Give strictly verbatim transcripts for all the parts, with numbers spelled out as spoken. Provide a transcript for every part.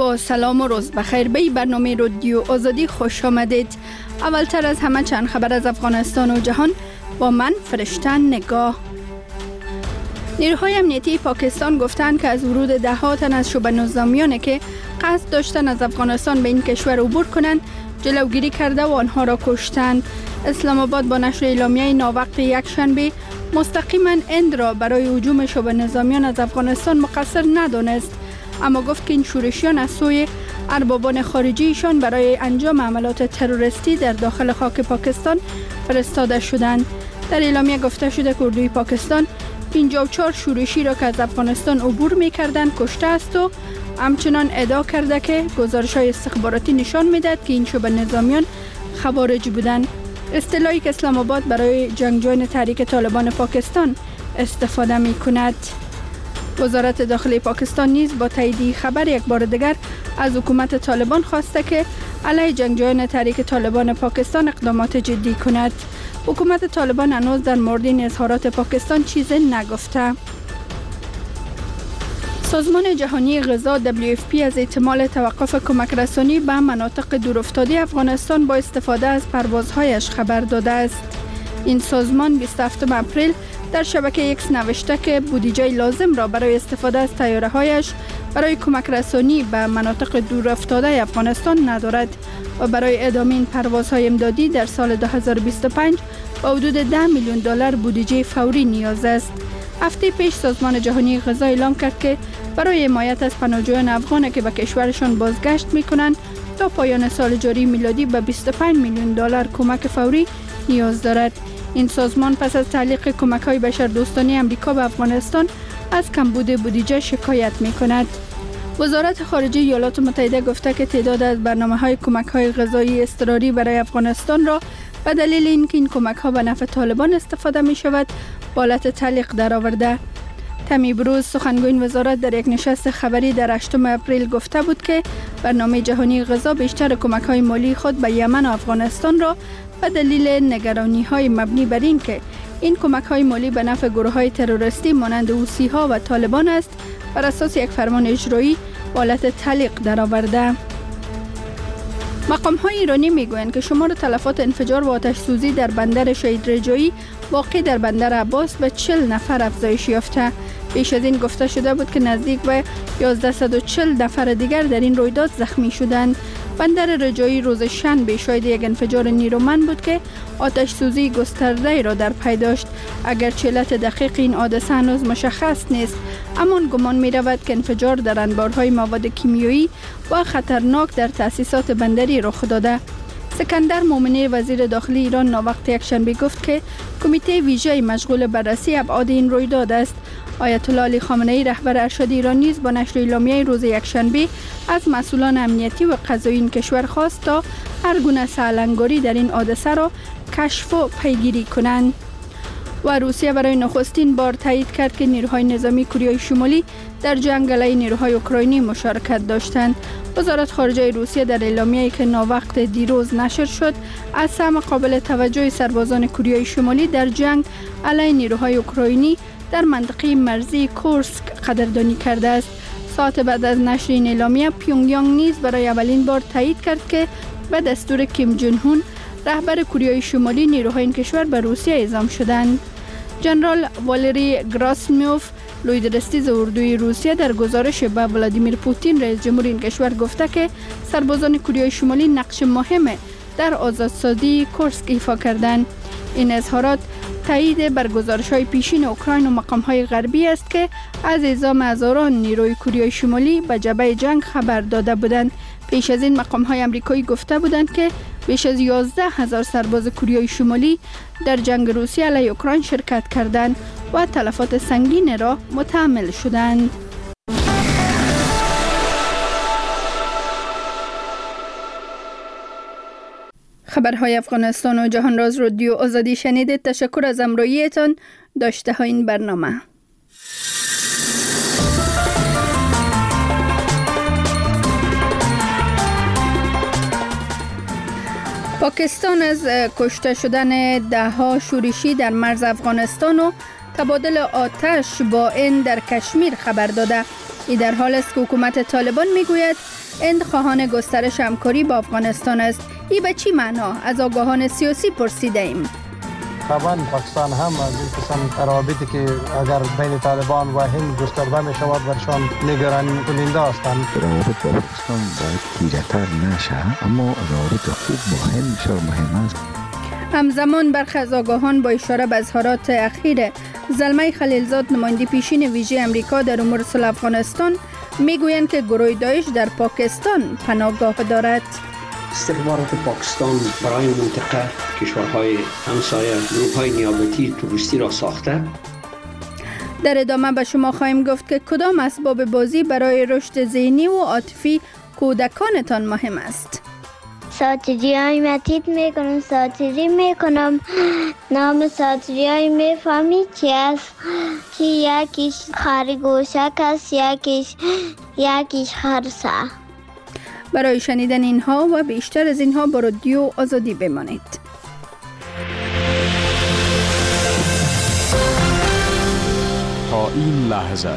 با سلام و روز بخیر به برنامه رادیو آزادی خوش آمدید. اولتر از همه چند خبر از افغانستان و جهان با من فرشته نگاه. نیروهای امنیتی پاکستان گفتند که از ورود ده ها تن از شبه نظامیانی که قصد داشتن از افغانستان به این کشور عبور کنند جلوگیری کرده و آنها را کشتند. اسلام آباد با نشر اعلامیه ناوقت یک شنبه مستقیما هند را برای هجوم شبه نظامیان از افغانستان مقصر ندانست، اما گفت که این شورشیان از سوی اربابان خارجیشان برای انجام عملات تروریستی در داخل خاک پاکستان فرستاده شدند. در اعلامیه گفته شده که اردوی پاکستان پنجاه و چهار شورشی را که از افغانستان عبور می‌کردند کشته است و همچنان ادعا کرده که گزارش‌های استخباراتی نشان می‌دهد که این شبه نظامیان خوارج بودند. اصطلاحی که اسلام آباد برای جنگجویان تحریک طالبان پاکستان استفاده می‌کند. وزارت داخلی پاکستان نیز با تایید خبر یک بار دیگر از حکومت طالبان خواسته که علیه جنگجویان تحریک طالبان پاکستان اقدامات جدی کند. حکومت طالبان هنوز در مورد این اظهارات پاکستان چیزی نگفته. سازمان جهانی غذا دبلیو اف پی از احتمال توقف کمک رسانی به مناطق دورافتاده افغانستان با استفاده از پروازهایش خبر داده است. این سازمان بیست و هفتم اپریل در شبکه ایکس نوشته که بودجه لازم را برای استفاده از طیاره‌هایش برای کمک رسانی به مناطق دورافتاده افغانستان ندارد و برای ادامه این پروازهای امدادی در سال دو هزار و بیست و پنج با حدود ده میلیون دلار بودجه فوری نیاز است. هفته پیش سازمان جهانی غذا اعلام کرد که برای حمایت از پناهجویان افغان که به کشورشان بازگشت می‌کنند تا پایان سال جاری میلادی به بیست و پنج میلیون دلار کمک فوری نیاز دارد. این سازمان پس از تعلیق کمک‌های بشردوستانه آمریکا به افغانستان از کمبود بودجه شکایت می‌کند. وزارت خارجه ایالات متحده گفته که تعداد از برنامه‌های کمک‌های غذایی اضطراری برای افغانستان را به دلیل اینکه این کمک‌ها به نفع طالبان استفاده می‌شود به حالت تعلیق درآورده. تمی بروز سخنگوی وزارت در یک نشست خبری در هشتم اپریل گفته بود که برنامه جهانی غذا بیشتر کمک‌های مالی خود به یمن و افغانستان را به دلیل نگرانی‌های مبنی بر این که این کمک‌های مالی به نفع گروه‌های تروریستی مانند حوثی‌ها و طالبان است بر اساس یک فرمان اجرایی به حالت تعلیق درآورده. مقام‌های ایرانی می‌گویند که شمار تلفات انفجار و آتش سوزی در بندر شهید رجایی واقع در بندر عباس به چهل نفر افزایش یافته. پیش از این گفته شده بود که نزدیک به یازده و چهل نفر دیگر در این رویداد زخمی شدند. بندر رجایی روز شنبه شاهد یک انفجار نیرومند بود که آتش سوزی گسترده را در پی داشت. اگرچه علت دقیق این حادثه هنوز مشخص نیست، اما گمان می رود که انفجار در انبارهای مواد کیمیایی و خطرناک در تأسیسات بندری رخ داده. سکندر مومنی وزیر داخلی ایران ناوقت یکشنبه گفت که کمیته ویژه مشغول بررسی ابعاد این رویداد است. آیت الله علی خامنه‌ای رهبر ارشد ایران نیز با نشر اعلامیه روز یکشنبه از مسئولان امنیتی و قضایی این کشور خواست تا هر گونه سالنگاری در این حادثه را کشف و پیگیری کنند. و روسیه برای نخستین بار تایید کرد که نیروهای نظامی کره شمالی در جنگ علیه نیروهای اوکراینی مشارکت داشتند. وزارت خارجه روسیه در اعلامیه‌ای که ناوقت دیروز نشر شد از سهم قابل توجه سربازان کره شمالی در جنگ علیه نیروهای اوکراینی در منطقه مرزی کورسک قدردانی کرده است. ساعت بعد از نشر این اعلامیه پیونگیانگ نیز برای اولین بار تایید کرد که به دستور کیم جون هون رهبر کره شمالی نیروهای این کشور به روسیه اعزام شدند. جنرال والری گراسیموف لوی درستیز اردوی روسیه در گزارش به ولادیمیر پوتین رئیس جمهور این کشور گفته که سربازان کره شمالی نقش مهم در آزادسازی کورسک ایفا کردند. این اظهارات تایید بر گزارش‌های پیشین اوکراین و مقام‌های غربی است که از اعزام هزاران نیروی کره شمالی به جبهه جنگ خبر داده بودند. پیش از این مقام‌های آمریکایی گفته بودند که بیش از یازده هزار سرباز کره شمالی در جنگ روسیه علیه اوکراین شرکت کردند و تلفات سنگین را متحمل شدند. خبرهای افغانستان و جهان راز رادیو آزادی شنیدید. تشکر از همراهیتان. داشته ها این برنامه. پاکستان از کشته شدن ده ها شورشی در مرز افغانستان و تبادل آتش با این در کشمیر خبر داده. این در حال است که حکومت طالبان میگوید هند خواهان گسترش همکاری با افغانستان است. ای به چی معنا؟ از آگاهان سیاسی پرسیده ایم. طبعا پاکستان هم از این قسم روابطی که اگر بین طالبان و هند گسترده می شود برشان نگرانی کننده هستند. روابط با پاکستان باید تیره‌تر نشه، اما روابط خوب با هند بسیار مهم است. همزمان برخی از آگاهان با اشاره به اظهارات اخیر زلمه خلیلزاد نماینده پیشین ویژه امریکا در امور صلح افغانستان میگویند که گروه داعش در پاکستان پناهگاه دارد. استخبارات پاکستان برای منطقه کشورهای همسایه گروه‌های نیابتی توریستی را ساخته. در ادامه به شما خواهیم گفت که کدام اسباب بازی برای رشد ذهنی و عاطفی کودکانتان مهم است. ساتری های متید میکنم ساتری میکنم نام ساتری های میفهمی چی است؟ که یکیش خرگوشک است، یکیش یکیش خرسه. برای شنیدن اینها و بیشتر از اینها با رادیو آزادی بمانید. تا این لحظه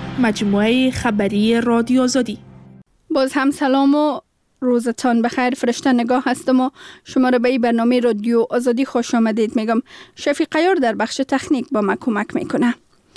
مجموعه خبری رادیو آزادی. باز هم سلام و روزتان بخیر. فرشته نگاه هستم و شما را به این برنامه رادیو آزادی خوش آمدید میگم. شفیق قیار در بخش تکنیک با ما کمک میکنه.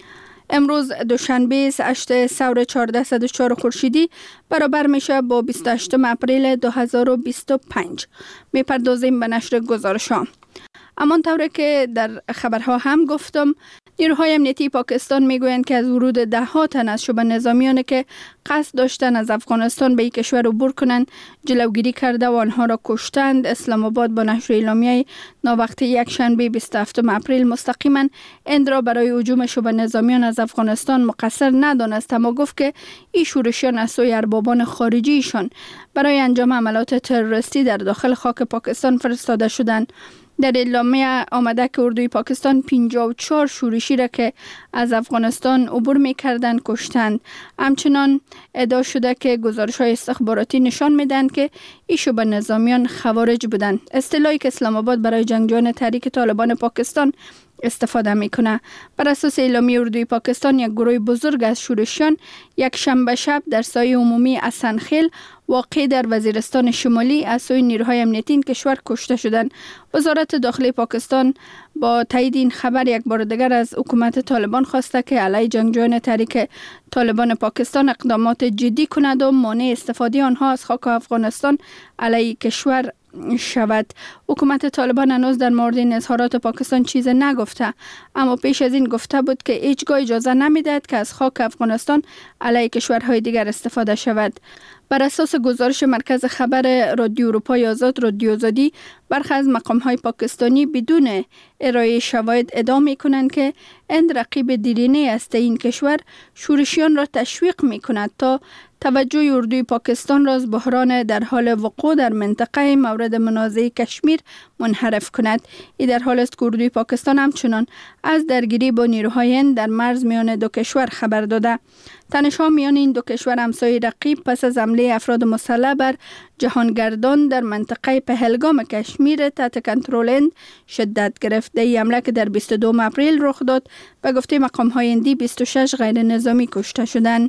امروز دوشنبه بیست و هشتم سور چهارصد و چهار خورشیدی برابر میشه با بیست و هشتم اپریل دو هزار و بیست و پنج. میپردازیم به نشر گزارش ها. امان طوره که در خبرها هم گفتم، نیروهای امنیتی پاکستان میگویند که از ورود ده ها تن از شبه نظامیانی که قصد داشتن از افغانستان به این کشور عبور کنند جلوگیری کرده و آنها را کشتند. اسلام آباد با نشر اعلامیه ناوقته یک شنبه بیست و هفتم اپریل مستقیما هند را برای هجوم شبه نظامیان از افغانستان مقصر ندانست، اما گفت که این شورشیان از سوی اربابان خارجیشان برای انجام عملات تروریستی در داخل خاک پاکستان فرستاده شدند. در اعلامیه آمده که اردوی پاکستان پنجاه و چهار شورشی را که از افغانستان عبور می‌کردند کشتند. همچنان ادعا شده که گزارش‌های استخباراتی نشان می‌دهند که این شبه نظامیان خوارج بودند، اصطلاحی که اسلام آباد برای جنگجویان تحریک طالبان پاکستان استفاده میکنه. بر اساس اعلامیه اردوی پاکستان یک گروه بزرگ از شورشیان یک شنبه شب در سایه عمومی اسنخیل واقع در وزیرستان شمالی از سوی نیروهای امنیتی این کشور کشته شدند. وزارت داخلی پاکستان با تایید این خبر یک بار دیگر از حکومت طالبان خواسته که علیه جنگجویان تحریک طالبان پاکستان اقدامات جدی کند و مانع استفاده آنها از خاک افغانستان علیه کشور شود. حکومت طالبان هنوز در مورد این اظهارات پاکستان چیز نگفته، اما پیش از این گفته بود که هیچگاه اجازه نمیدهد که از خاک افغانستان علیه کشورهای دیگر استفاده شود. بر اساس گزارش مرکز خبر رادیو اروپای آزاد رادیو آزادی، برخی از مقام‌های پاکستانی بدون ارائه شواهد ادعا می‌کنند که هند رقیب دیرینه است این کشور شورشیان را تشویق می‌کند تا توجه اردوی پاکستان را از بحران در حال وقوع در منطقه مورد منازعه کشمیر منحرف کند. این در حال است که اردوی پاکستان همچنان از درگیری با نیروهای هند در مرز میان دو کشور خبر داده. تنش‌ها میان این دو کشور همسایه رقیب پس از حمله افراد مسلح بر جهانگردان در منطقه پهلگام کشمیر تحت کنترل هند شدت گرفت. این حمله که در بیست و دوم اپریل رخ داد به گفته مقام‌های هندی بیست و شش غیر نظامی کشته شدند.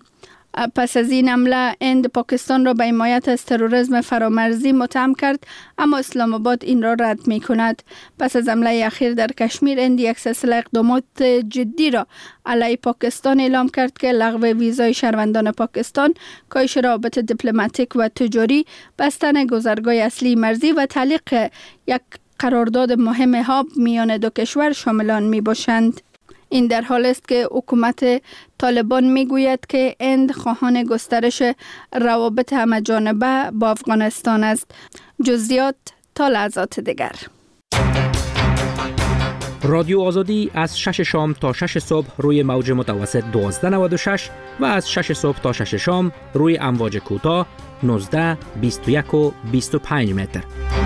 پس از این حمله هند پاکستان را به حمایت از تروریسم فرامرزی متهم کرد، اما اسلام آباد این را رد می کند. پس از حمله اخیر در کشمیر هند یک سلسله اقدامات جدی را علیه پاکستان اعلام کرد که لغو ویزای شهروندان پاکستان، کاهش روابط دیپلماتیک و تجاری، بستن گذرگاه اصلی مرزی و تعلیق یک قرارداد مهم هاب میان دو کشور شامل می باشند. این در حال است که حکومت طالبان میگوید که هند خواهان گسترش روابط همه‌جانبه با افغانستان است. جزئیات تا لحظات دیگر. رادیو آزادی از شش شام تا شش صبح روی موج متوسط دوازده نود و شش و از شش صبح تا شش شام روی امواج کوتاه نوزده، بیست و یک و بیست و پنج متر.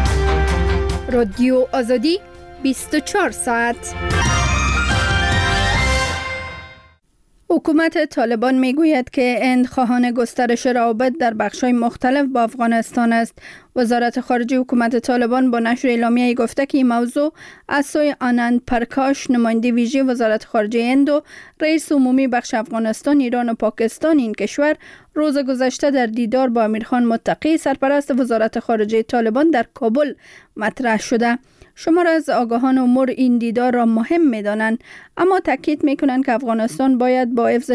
رادیو آزادی بیست و چهار ساعت. حکومت طالبان میگوید که هند خواهان گسترش روابط در بخش‌های مختلف با افغانستان است. وزارت خارجه حکومت طالبان با نشر اعلامیه‌ای گفته که این موضوع از سوی آنند پرکاش، نماینده ویژه وزارت خارجه هند و رئیس عمومی بخش افغانستان، ایران و پاکستان این کشور روز گذشته در دیدار با امیرخان متقی، سرپرست وزارت خارجه طالبان در کابل مطرح شده. شمار از آگاهان امور این دیدار را مهم می‌دانند، اما تاکید می‌کنند که افغانستان باید با حفظ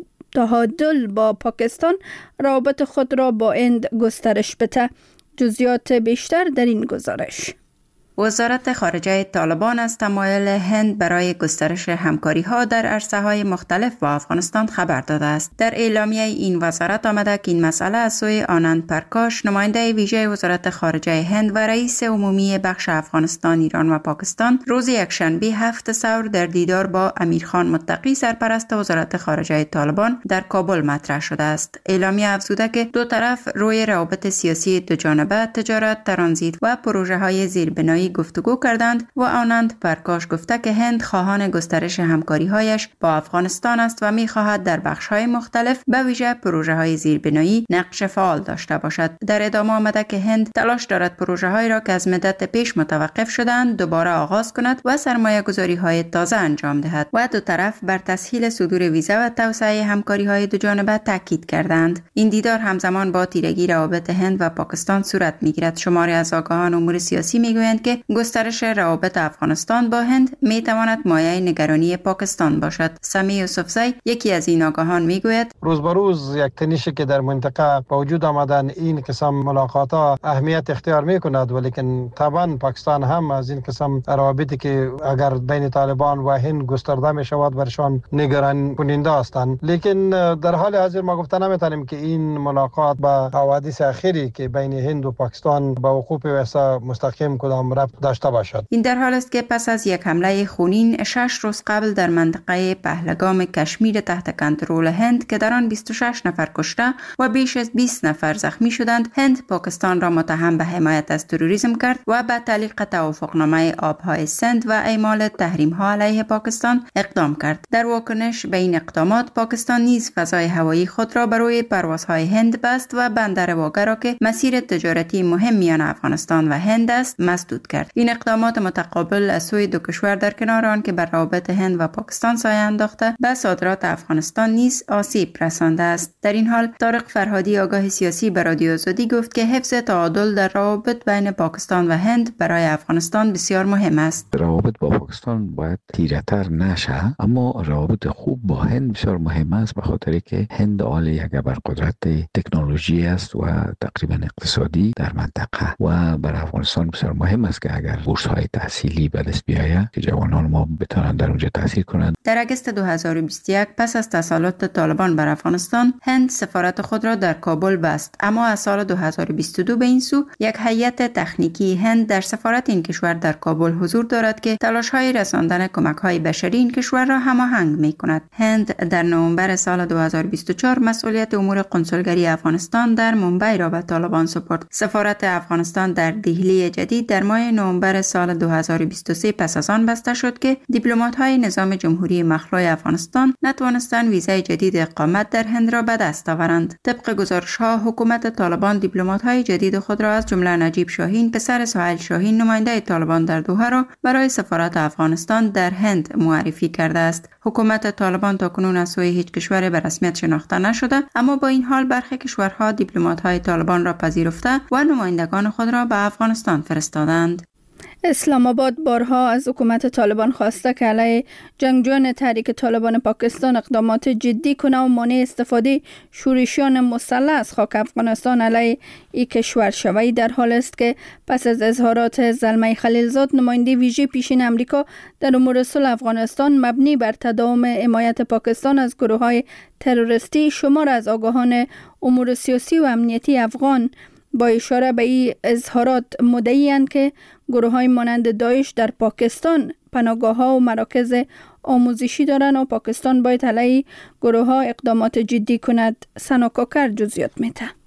تعادل با پاکستان روابط خود را با هند گسترش بده. جزئیات بیشتر در این گزارش. وزارت خارجه طالبان از تمایل هند برای گسترش همکاری‌ها در عرصه‌های مختلف با افغانستان خبر داده است. در اعلامیه این وزارت آمده که این مسئله از سوی آنند پرکاش، نماینده ویژه وزارت خارجه هند و رئیس عمومی بخش افغانستان، ایران و پاکستان روز یکشنبه هفت ثور در دیدار با امیرخان متقی، سرپرست وزارت خارجه طالبان در کابل مطرح شده است. اعلامیه افزوده که دو طرف روی روابط سیاسی دو جانبه، تجارت، ترانزیت و پروژه‌های زیربنایی گفتگو کردند و آنند پرکاش گفته که هند خواهان گسترش همکاری‌هایش با افغانستان است و می‌خواهد در بخش‌های مختلف به ویژه پروژه‌های زیربنایی نقش فعال داشته باشد. در ادامه آمده که هند تلاش دارد پروژه‌هایی را که از مدت پیش متوقف شدند دوباره آغاز کند و سرمایه‌گذاری‌های تازه انجام دهد و دو طرف بر تسهیل صدور ویزا و توسعه همکاری‌های دو جانبه تاکید کردند. این دیدار همزمان با تیرگی روابط هند و پاکستان صورت می‌گیرد. شماری از آگاهان امور سیاسی می‌گویند که گسترش روابط افغانستان با هند می تواند مایه نگرانی پاکستان باشد. سمی یوسفزی یکی از این آگاهان می گوید روز به روز یک تنشی که در منطقه با وجود آمدن این قسم ملاقات ها اهمیت اختیار می کند، ولیکن طبعا پاکستان هم از این قسم روابطی که اگر بین طالبان و هند گسترده می شود برشان نگران کننده هستند. لیکن در حال حاضر ما گفته نمیتونیم که این ملاقات با حوادث اخیری که بین هند و پاکستان با وقوع پیوسته مستقیم کدام ربط داشته باشد. این در حال است که پس از یک حمله خونین شش روز قبل در منطقه پهلگام کشمیر تحت کنترل هند که در آن بیست و شش نفر کشته و بیش از بیست نفر زخمی شدند، هند پاکستان را متهم به حمایت از تروریسم کرد و به تعلیق توافقنامه آبهای سند و اعمال تحریم‌ها علیه پاکستان اقدام کرد. در واکنش به این اقدامات، پاکستان نیز فضای هوایی خود را برای پروازهای هند بست و بندر واگه را که مسیر تجارتی مهم میان افغانستان و هند است مسدود کرد. این اقدامات متقابل از سوی دو کشور در کنار آن که بر روابط هند و پاکستان سایه انداخته به صادرات افغانستان نیز آسیب رسانده است. در این حال طارق فرهادی آگاه سیاسی به رادیو آزادی گفت که حفظ تعادل در روابط بین پاکستان و هند برای افغانستان بسیار مهم است. روابط با پاکستان باید تیره‌تر نشه، اما روابط خوب با هند بسیار مهم است، به خاطر که هند عال یک ابرقدرت تکنولوژی است و تقریبا اقتصادی در منطقه و برای افغانستان بسیار مهم است که اگر بورس‌های تحصیلی به دست بیاید که جوانان ما بتوانند در اونجا تحصیل کنند. در اگست دو هزار و بیست و یک پس از تسلط طالبان بر افغانستان، هند سفارت خود را در کابل بست، اما از سال دو هزار و بیست و دو به این سو یک هیئت تکنیکی هند در سفارت این کشور در کابل حضور دارد که تلاش‌های رساندن کمک‌های بشری این کشور را هماهنگ می‌کند. هند در نوامبر سال دو هزار و بیست و چهار مسئولیت امور کنسولگری افغانستان در ممبئی را به طالبان سپرد. سفارت افغانستان در دهلی جدید در ماه نوامبر سال دو هزار و بیست و سه پس از آن بسته شد که دیپلمات‌های نظام جمهوری مخلوع افغانستان نتوانستند ویزای جدید اقامت در هند را به دست آورند. طبق گزارش‌ها، حکومت طالبان دیپلمات‌های جدید خود را از جمله نجیب شاهین پسر سهیل شاهین نماینده طالبان در دوحه را برای سفارت افغانستان در هند معرفی کرده است. حکومت طالبان تاکنون از سوی هیچ کشور به رسمیت شناخته نشده، اما با این حال برخی کشورها دیپلمات‌های طالبان را پذیرفته و نمایندگان خود را به افغانستان فرستادند. اسلام آباد بارها از حکومت طالبان خواسته که علیه جنگجویان تحریک طالبان پاکستان اقدامات جدی کنه و مانع استفاده شورشیان مسلح از خاک افغانستان علیه این کشور شود. در حال است که پس از اظهارات زلمه خلیلزاد، نماینده ویژه پیشین امریکا در امور صلح افغانستان مبنی بر تداوم حمایت پاکستان از گروه‌های تروریستی، شمار از آگاهان امور سیاسی و امنیتی افغان با اشاره به این اظهارات مدعی‌اند که گروه‌های مانند داعش در پاکستان پناهگاه‌ها و مراکز آموزشی دارند و پاکستان باید علیه گروه‌ها اقدامات جدی کند. سنا کوکر جزئیات می‌ده.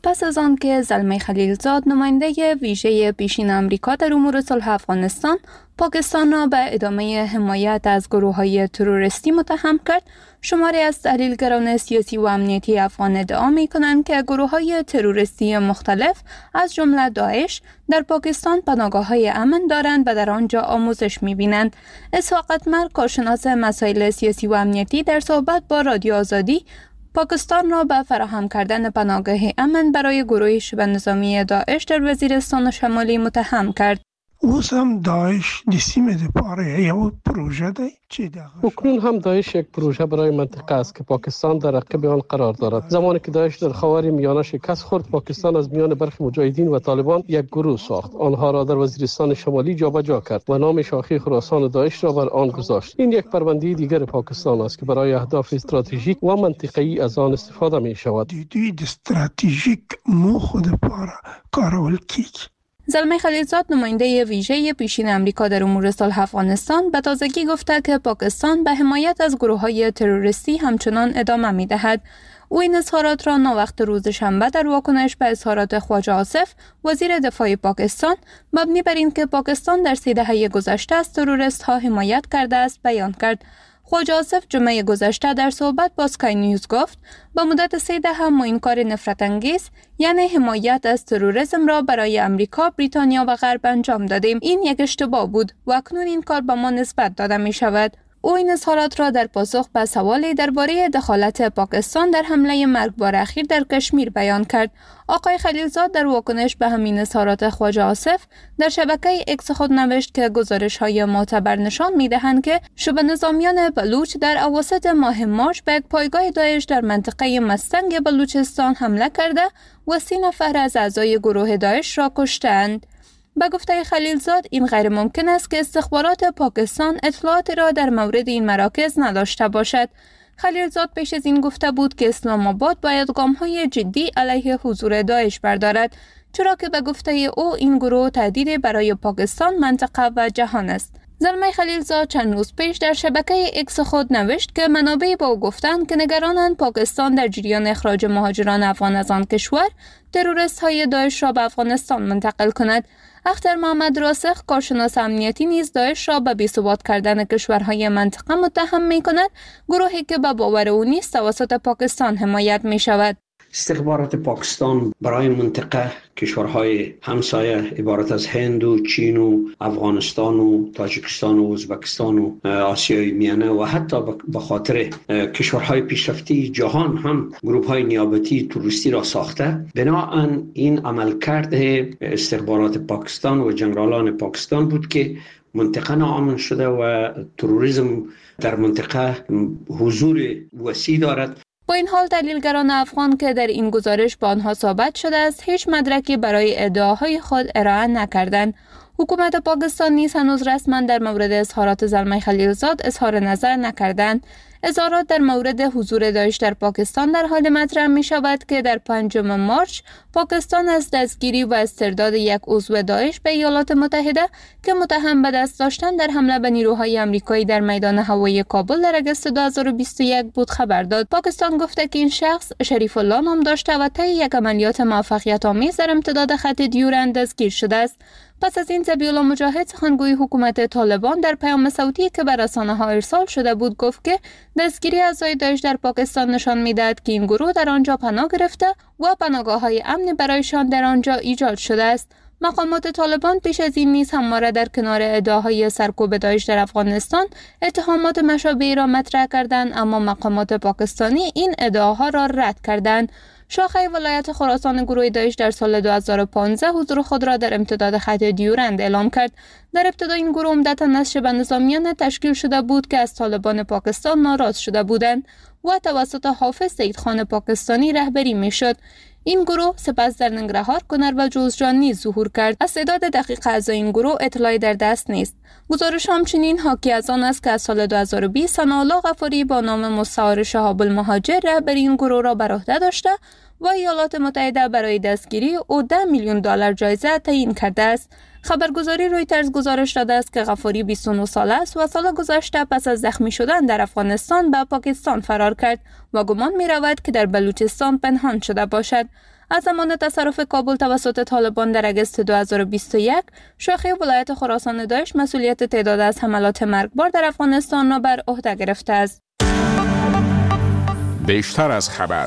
پس از آن که زلمه خلیلزاد نماینده ویژه پیشین آمریکا در امور صلح افغانستان پاکستان را به ادامه حمایت از گروه‌های تروریستی متهم کرد، شماری از تحلیلگران سیاسی و امنیتی افغان ادعا می‌کنند که گروه‌های تروریستی مختلف از جمله داعش در پاکستان پناهگاه‌های امن دارند و در آنجا آموزش می‌بینند. اسحاق اتمر، کارشناس مسائل سیاسی و امنیتی، در صحبت با رادیو آزادی پاکستان را به فراهم کردن پناهگاه امن برای گروه شبه نظامی داعش در وزیرستان شمالی متهم کرد. اوس هم داعش نسیم ده پاره یا پروژه ده چی ده اکنون هم داعش یک پروژه برای منطقه است که پاکستان در عقب آن قرار دارد. زمانی که داعش در خاور میانه شکست خورد، پاکستان از میان برخی مجاهدین و طالبان یک گروه ساخت، آنها را در وزیرستان شمالی جابجا کرد و نام شاخه خراسان داعش را بر آن گذاشت. این یک پرونده دیگر پاکستان است که برای اهداف استراتژیک و منطقه‌ای از آن استفاده می شود. دوی استراتژیک مو خود پاره کارول کیک. زلمه خلیلزاد، نماینده ویژه پیشین آمریکا در امور صلح افغانستان، به تازگی گفته که پاکستان به حمایت از گروه‌های تروریستی همچنان ادامه می‌دهد. او این اظهارات را ناوقت روز شنبه در واکنش به اظهارات خواجه آصف، وزیر دفاع پاکستان، مبنی بر اینکه پاکستان در سه دهه گذشته از تروریست‌ها حمایت کرده است، بیان کرد. خواجه آصف جمعه گذشته در صحبت با اسکای نیوز گفت با مدت سه دهه ما این کار نفرت انگیز یعنی حمایت از تروریسم را برای امریکا، بریتانیا و غرب انجام دادیم. این یک اشتباه بود و اکنون این کار به ما نسبت داده می شود. او این اظهارات را در پاسخ به سوالی درباره دخالت پاکستان در حمله مرگبار اخیر در کشمیر بیان کرد. آقای خلیلزاد در واکنش به همین اظهارات خواجه آصف در شبکه اکس خود نوشت که گزارش‌های معتبر نشان می‌دهند که شبه نظامیان بلوچ در اواسط ماه مارچ به یک پایگاه داعش در منطقه مستنگ بلوچستان حمله کرده و سی نفر از اعضای گروه داعش را کشتند. به گفته خلیلزاد این غیر ممکن است که استخبارات پاکستان اطلاعاتی را در مورد این مراکز نداشته باشد. خلیلزاد پیش از این گفته بود که اسلام آباد باید گام‌های جدی علیه حضور داعش بردارد، چرا که به گفته او این گروه تهدیدی برای پاکستان، منطقه و جهان است. زلمه خلیلزاد چند روز پیش در شبکه اکس خود نوشت که منابع با او گفتند که نگرانند پاکستان در جریان اخراج مهاجران افغان از آن کشور تروریست های داعش را به افغانستان منتقل کند. اختر محمد راسخ، کارشناس امنیتی، نیز داعش را به بی‌ثبات کردن کشورهای منطقه متهم می کند، گروهی که به باور او نیست توسط پاکستان حمایت می شود. استخبارات پاکستان برای منطقه کشورهای همسایه عبارت از هند و چین و افغانستان و تاجیکستان و ازبکستان و آسیای میانه و حتی به خاطر کشورهای پیشرفته جهان هم گروه‌های نیابتی توریستی را ساخته. بنابراین این عملکرد استخبارات پاکستان و جنرالان پاکستان بود که منطقه ناامن شده و تروریسم در منطقه حضور وسیع دارد. با این حال تحلیلگران افغان که در این گزارش با آنها ثابت شده است هیچ مدرکی برای ادعاهای خود ارائه نکردند. حکومت پاکستان نیز هنوز رسما در مورد اظهارات زلمه خلیلزاد اظهار نظر نکردند. اظهارات در مورد حضور داعش در پاکستان در حال مطرح می شود که در پنجم مارچ پاکستان از دستگیری و استرداد یک عضو داعش به ایالات متحده که متهم به دست داشتن در حمله به نیروهای آمریکایی در میدان هوایی کابل در اگست دو هزار و بیست و یک بود خبر داد. پاکستان گفته که این شخص شریف الله نام داشته و طی یک عملیات موفقیت آمیز در امتداد خط دیورند دستگیر شده است. پس از این ذبیح الله مجاهد، سخنگوی حکومت طالبان، در پیام صوتی که به رسانه‌ها ارسال شده بود گفت که دستگیری اعضای داعش در پاکستان نشان می‌دهد که این گروه در آنجا پناه گرفته و پناهگاه‌های امنی برایشان در آنجا ایجاد شده است. مقامات طالبان پیش از این نیز همواره در کنار ادعاهای سرکوب داعش در افغانستان اتهامات مشابهی را مطرح کردند، اما مقامات پاکستانی این ادعاها را رد کردند. شاخه ولایت خراسان گروه داعش در سال دو هزار و پانزده حضور خود را در امتداد خط دیورند اعلام کرد. در ابتدا این گروه عمدتاً از شبه نظامیان تشکیل شده بود که از طالبان پاکستان ناراض شده بودند و توسط حافظ سیدخان پاکستانی رهبری میشد. این گروه سپس در ننگرهار، کنر و جوزجان نیز ظهور کرد. از تعداد دقیق اعضای این گروه اطلاعی در دست نیست. گزارش همچنین حاکی از آن است که از سال دو هزار و بیست ثناءالله غفاری با نام مستعار شهاب المهاجر رهبری این گروه را بر عهده داشته و ایالات متحده برای دستگیری او ده میلیون دلار جایزه تعیین کرده است. خبرگزاری رویترز گزارش داده است که غفاری بیست و نه ساله است و سال گذشته پس از زخمی شدن در افغانستان به پاکستان فرار کرد و گمان می رود که در بلوچستان پنهان شده باشد. از زمان تصرف کابل توسط طالبان در اگست دو هزار و بیست و یک، شاخه ولایت خراسان داعش مسئولیت تعداد از حملات مرگبار در افغانستان را بر عهده گرفته است. بیشتر از خبر.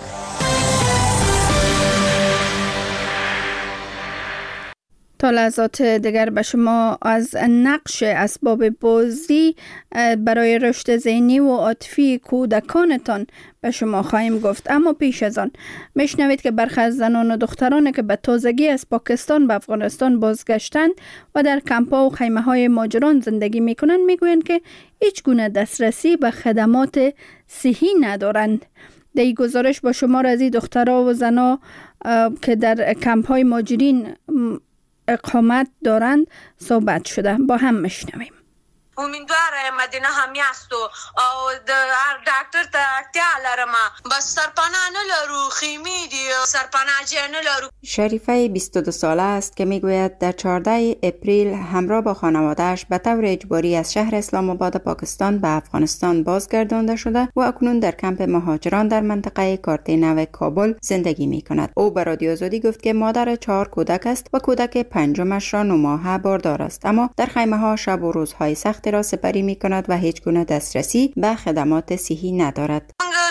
تا لحظات دیگر به شما از نقش اسباب بازی برای رشد ذهنی و عاطفی کودکانتان به شما خواهیم گفت، اما پیش از آن میشنوید که برخی از زنان و دخترانی که به تازگی از پاکستان به افغانستان بازگشتند و در کمپ‌ها و خیمه‌های مهاجران زندگی می‌کنند میگویند که هیچ گونه دسترسی به خدمات صحی ندارند. در این گزارش با شمار از این دخترها و زنها که در کمپ‌های مهاجرین اقامت دارند صحبت شده، با هم میشنویم. امیدوارم مدینه همی است و دکتر تا اکتیا لرم بس سرپناه نلرو خیمی دی سرپناه جه نلرو. شریفه بیست و دو ساله است که میگوید در چهاردهم اپریل همراه با خانواده‌اش به طور اجباری از شهر اسلام آباد پاکستان به افغانستان بازگردانده شده و اکنون در کمپ مهاجران در منطقه کارتینو کابل زندگی می کند. او به رادیو آزادی گفت که مادر چهار کودک است و کودک پنجمش را نو ماهه باردار است، اما در خیمه ها شب و روزهای سخت را سپری می کند و هیچ گونه دسترسی به خدمات صحی ندارد.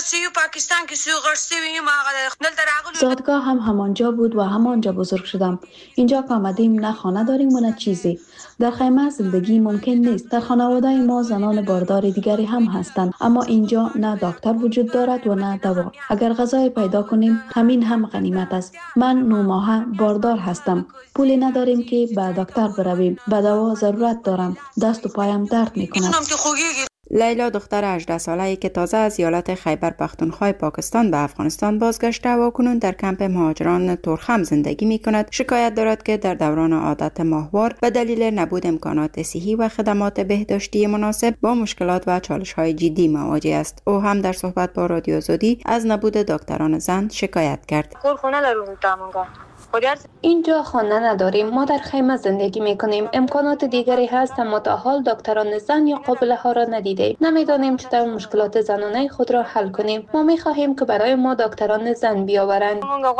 زادگاه هم همانجا بود و همانجا بزرگ شدم. اینجا که آمدیم نه خانه داریم و نه چیزی. در خیمه زندگی ممکن نیست. در خانواده ما زنان باردار دیگری هم هستند، اما اینجا نه دکتر وجود دارد و نه دوا. اگر غذای پیدا کنیم همین هم غنیمت است. من نه ماهه باردار هستم. پولی نداریم که به دکتر برویم. به دوا ضرورت دارم. دست و پایم درد می‌کند. لیلا دختر هجده ساله‌ای که تازه از ایالت خیبر پختونخوا پاکستان به افغانستان بازگشته و کنون در کمپ مهاجران تورخم زندگی می‌کند، شکایت دارد که در دوران عادت ماهوار به دلیل نبود امکانات صحی و خدمات بهداشتی مناسب با مشکلات و چالش‌های جدی مواجه است. او هم در صحبت با رادیو آزادی از نبود دکتران زن شکایت کرد. اینجا خانه نداریم. ما در خیمه زندگی میکنیم. امکانات دیگری هست اما تا حال دکتران زن یا قابله ها را ندیدیم. نمیدانیم چطور مشکلات زنانه خود را حل کنیم. ما میخواهیم که برای ما دکتران زن بیاورند.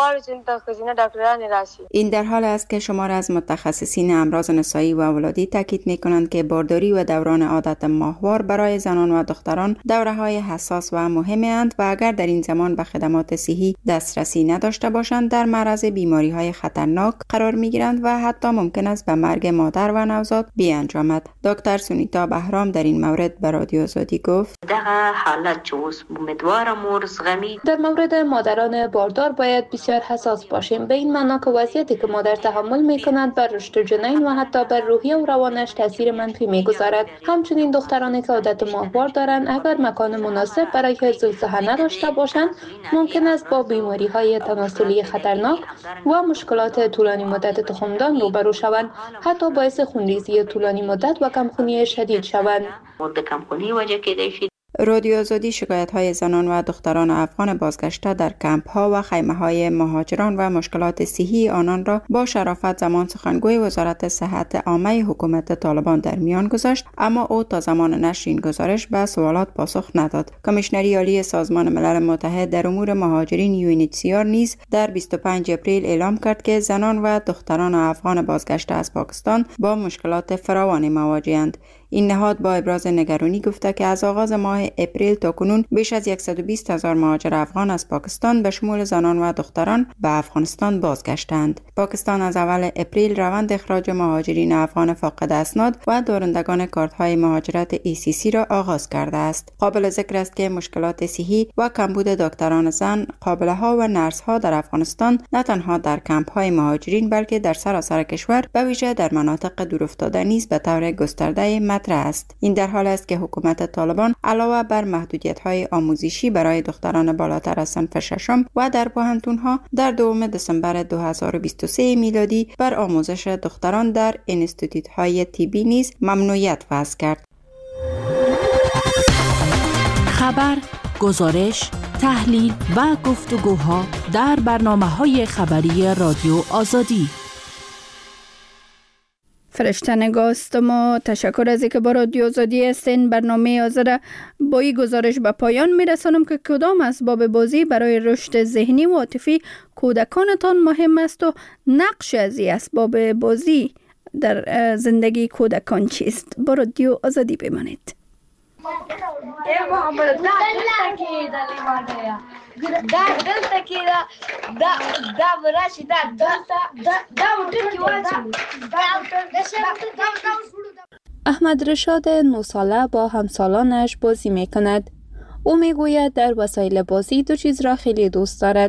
این در حال است که شمار از متخصصین امراض نسایی و اولادی تاکید میکنند که بارداری و دوران عادت ماهوار برای زنان و دختران دوره‌های حساس و مهمی اند و اگر در این زمان به خدمات صحی دسترسی نداشته باشند در معرض بیماری‌های خطرناک قرار می‌گیرند و حتی ممکن است به مرگ مادر و نوزاد بیانجامد. دکتر سونیتا بهرام در این مورد به رادیو آزادی گفت: در مورد مادران باردار باید بسیار حساس باشیم، به این معنا که وضعیتی که مادر تحمل می‌کند بر رشد جنین و حتی بر روحیه و روانش تاثیر منفی می‌گذارد. همچنین دخترانی که عادت ماهوار دارند اگر مکان مناسب برای حفظ الصحه نداشته باشند ممکن است با بیماری‌های تناسلی خطرناک و مشکلات طولانی مدت تخمدان روبرو شوند، حتی باعث خونریزی طولانی مدت و کمخونی شدید شوند. رادیو آزادی شکایت‌های زنان و دختران افغان بازگشته در کمپ‌ها و خیمه‌های مهاجران و مشکلات صحی آنان را با شرافت زمان سخنگوی وزارت صحت عامه حکومت طالبان در میان گذاشت، اما او تا زمان نشر این گزارش به سوالات پاسخ نداد. کمیشنری عالی سازمان ملل متحد در امور مهاجرین یو ان اچ سی آر نیز در بیست و پنجم اپریل اعلام کرد که زنان و دختران افغان بازگشته از پاکستان با مشکلات فراوانی مواجه‌اند. این نهاد با ابراز نگرانی گفته که از آغاز ماه اپریل تا کنون بیش از صد و بیست هزار مهاجر افغان از پاکستان به شمول زنان و دختران به افغانستان بازگشتند. پاکستان از اول اپریل روند اخراج مهاجرین افغان فاقد اسناد و دارندگان کارت‌های مهاجرت ای سی سی را آغاز کرده است. قابل ذکر است که مشکلات صحی و کمبود دکتران زن، قابله‌ها و نرس‌ها در افغانستان نه تنها در کمپ‌های مهاجرین بلکه در سراسر کشور به ویژه در مناطق دورافتاده نیز به طور گسترده مطرح است. این در حال است که حکومت طالبان علاوه بر محدودیت‌های آموزشی برای دختران بالاتر از صنف ششم و در پوهنتون‌ها در دوم دسامبر دو هزار و بیست و سه میلادی بر آموزش دختران در انستیتوت‌های طبی نیز ممنوعیت وضع کرد. خبر، گزارش، تحلیل و گفتگوها در برنامه‌های خبری رادیو آزادی. فرشته نگاستم و تشکر از اینکه با رادیو آزادی هستین. برنامه حاضر با این گزارش به پایان میرسانم که کدام اسباب بازی برای رشد ذهنی و عاطفی کودکانتان مهم است و نقش از این اسباب بازی در زندگی کودکان چیست. با رادیو آزادی بمانید. احمد رشاد نه ساله با همسالانش بازی می کند. او می گوید در وسایل بازی دو چیز را خیلی دوست دارد.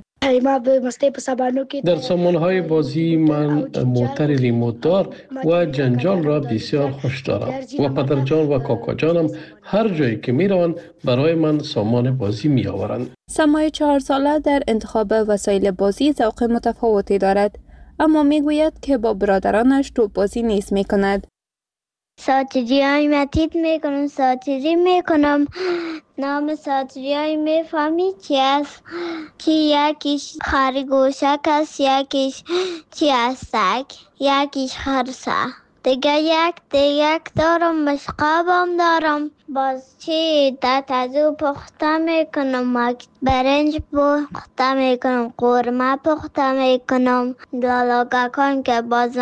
در سامانهای بازی من موتر ریموت دار و جنجال را بسیار خوش دارم و پدرجان و کاکاجانم هر جایی که می روند برای من سامان بازی می آورند. سمای چهار ساله در انتخاب وسایل بازی ذوق متفاوتی دارد، اما می گوید که با برادرانش توپ بازی نیز می کند. ساتیری های متید می کنم ساتیری می کنم نام ساتیری های می فهمی چی است؟ چی یکیش خرگوشک است، یکیش چی است سگ، یکیش خرسه، دیگه یک دیگه دارم مشقابم دارم. باز چی تتزو پخته می کنم، برنج پخته می کنم، قورمه پخته می کنم. لالاگکان که باز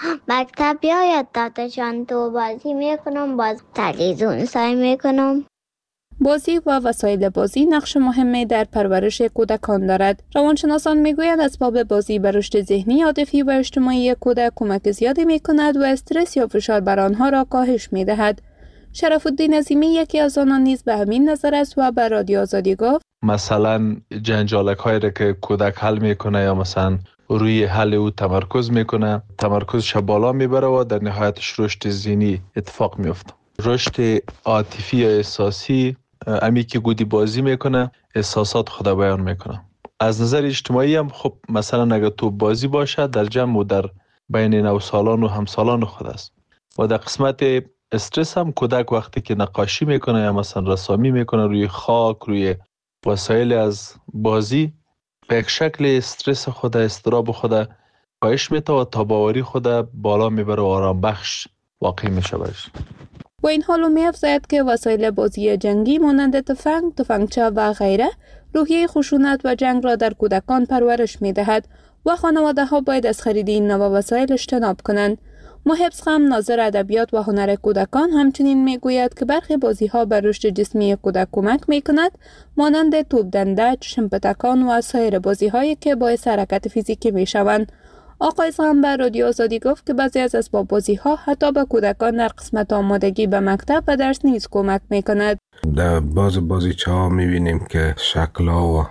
مکتب بیاید تاتشان تو بازی می کنم، باز تلویزیون سعی می کنم. بازی و وسایل بازی نقش مهمی در پرورش کودکان دارد. روانشناسان میگویند اسباب بازی بر رشد ذهنی، عاطفی و اجتماعی کودک کمک زیادی می کند و استرس یا فشار بر آنها را کاهش می دهد. شرف الدین عظیمی یکی از آنان نیز به همین نظر است و بر رادیو آزادی گفت مثلا جنجالک هایی را که کودک حل میکنه یا مثلا روی حل او تمرکز میکنه، تمرکزش بالا میبره و در نهایتش رشد ذهنی اتفاق میفته. رشد عاطفی یا احساسی، امی که گودی بازی میکنه احساسات خود بیان میکنه. از نظر اجتماعی هم خب مثلا اگر تو بازی باشه در جمع و در بین نوسالان و همسالان خود است. و در قسمت استرس هم کودک وقتی که نقاشی میکنه یا مثلا رسامی میکنه روی خاک، روی وسایل از بازی، به یک شکل استرس خود، استراب خود کاهش میده و تاباوری خود بالا میبره و آرام بخش واقع میشه برش. و این حالو می افزاید که وسایل بازی جنگی مانند تفنگ، تفنگچه و غیره روحیه خشونت و جنگ را در کودکان پرورش می دهد و خانواده ها باید از خرید این نوع وسایل اجتناب کنند. محبس خم ناظر ادبیات و هنر کودکان همچنین می گوید که برخی بازی ها بر رشد جسمی کودک کمک می کند، مانند توپ دنده، شمپتکان و سایر بازی هایی که باعث حرکت فیزیکی می شوند. آقای خم بر رادیو آزادی گفت که بعضی از اسباب بازی ها حتی به کودکان در قسمت آمادگی به مکتب و درس نیز کمک می کند. در باز بازیچه ها می بینیم که شکل‌ها و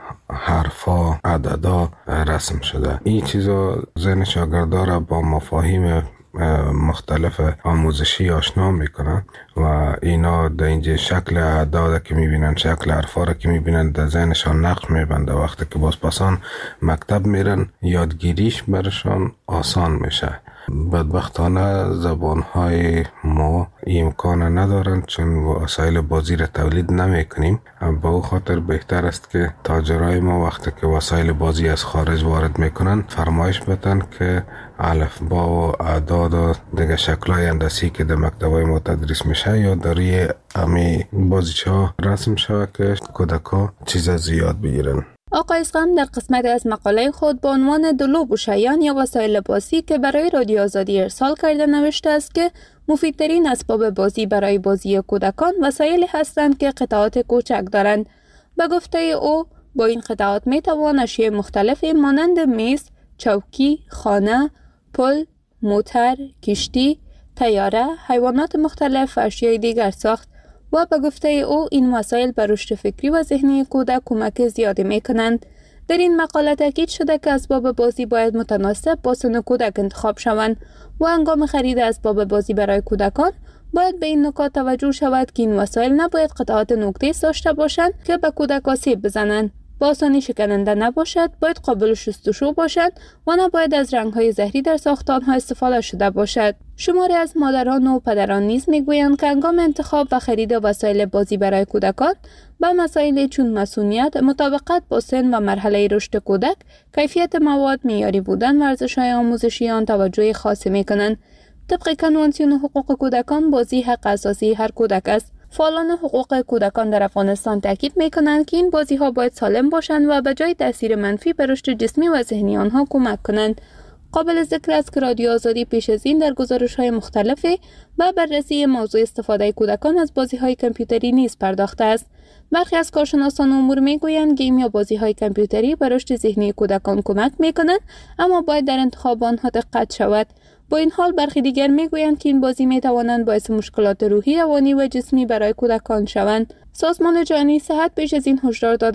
حرفا، عددا رسم شده. این چیزا ذهن شاگردا را با مفاهیم مختلف آموزشی آشنا میکنن و اینا در اینجا شکل اعداد که میبینن، شکل حرفا را که میبینن در ذهنشان نقش میبنده. وقتی که باز پسان مکتب میرن یادگیریش برشان آسان میشه. بدبختانه زبانهای ما امکان ندارن چون وسایل بازی را تولید نمی کنیم. با او خاطر بهتر است که تاجرای ما وقتی که وسایل بازی از خارج وارد میکنن فرمایش بدن که الفبا و اعداد و دیگه شکلهای هندسی که در مکتبای ما تدریس میشه یا در روی امی بازیچه ها رسم شود که کودکا چیز زیاد بگیرن. آقای اسقم در قسمت از مقاله خود با عنوان دلوب و شیان یا وسایل بازی که برای رادیو آزادی ارسال کرده نوشته است که مفیدترین اسباب بازی برای بازی کودکان وسایلی هستند که قطعات کوچک دارند. به گفته او با این قطعات می توان اشیاء مختلفی مانند میز، چوکی، خانه، پل، موتر، کشتی، طیاره، حیوانات مختلف و اشیاء دیگر ساخت. و به گفته او این وسایل بر رشد فکری و ذهنی کودک کمک زیادی می کنند. در این مقاله تاکید شده که اسباب بازی باید متناسب با سن کودک انتخاب شوند و هنگام خرید اسباب بازی برای کودکان باید به این نکات توجه شود که این وسایل نباید قطعات نوک‌تیز داشته باشند که به کودک آسیب بزنند، با آسانی شکننده نباشد، باید قابل شستشو باشد و نباید از رنگ‌های زهری در ساختان‌ها استفاده شده باشد. شماری از مادران و پدران نیز می‌گویند که هنگام انتخاب و خرید وسایل بازی برای کودکان به مسائل چون مسئولیت، مطابقت با سن و مرحله رشد کودک، کیفیت مواد، معیاری بودن و ارزش‌های آموزشی آن توجه خاصی می‌کنند. طبق کنوانسیون حقوق کودکان بازی حق اساسی هر کودک است. فعالان حقوق کودکان در افغانستان تاکید می‌کنند که این بازی‌ها باید سالم باشند و به جای تاثیر منفی بر رشد جسمی و ذهنی آنها کمک کنند. قابل ذکر است که رادیو آزادی پیش از این در گزارش‌های مختلفی به بررسی موضوع استفاده کودکان از بازی‌های کامپیوتری نیز پرداخته است. برخی از کارشناسان امور میگویند گیم یا بازی‌های کامپیوتری به رشد ذهنی کودکان کمک می‌کنند، اما باید در انتخاب آنها دقت شود. با این حال برخی دیگر میگویند که این بازی میتوانند باعث مشکلات روحی، روانی و جسمی برای کودکان شوند. سازمان جهانی صحت پیش از این هشدار داده